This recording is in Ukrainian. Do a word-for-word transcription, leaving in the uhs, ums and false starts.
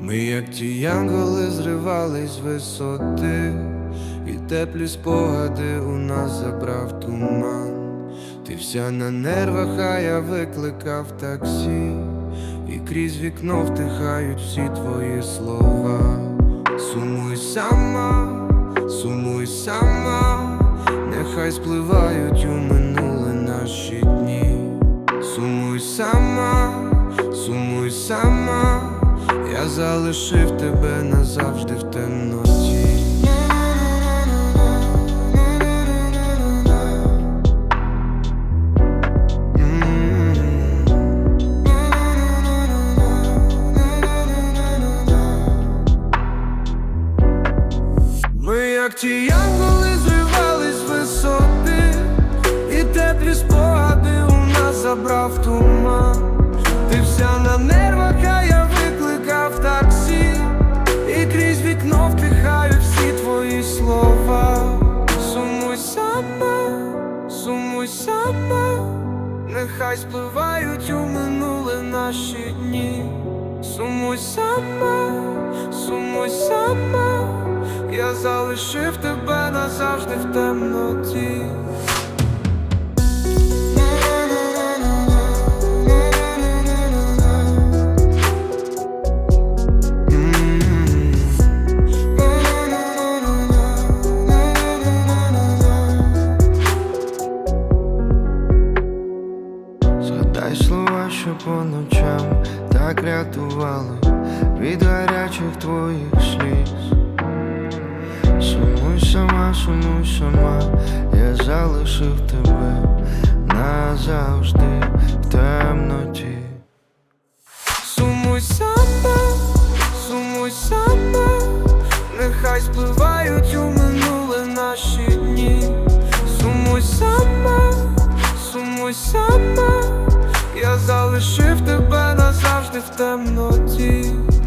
Ми, як ті янголи, зривались з висоти, і теплі спогади у нас забрав туман. Ти вся на нервах, а я викликав таксі, і крізь вікно втихають всі твої слова. Сумуй сама, сумуй сама, нехай спливають у минуле наші дні. Сумуй сама, сумуй сама, я залишив тебе назавжди в темноті. Ми, як ті янголи, зривались з висоти, і теплі спогади у нас забрав туман. Ти вся на нервах, а я викликав таксі, і крізь вікно втихають всі твої слова. Сумуй сама, сумуй сама, нехай спливають у минуле наші дні. Сумуй сама, сумуй сама, я залишив тебе назавжди в темноті. Згадай слова, що по ночам так рятували від гарячих твоїх сліз. Сумуй сама, сумуй сама, я залишив тебе назавжди в темноті. Сумуй сама, сумуй сама, нехай спливають у минуле наші дні. Сумуй сама, сумуй сама, я залишив тебе назавжди в темноті.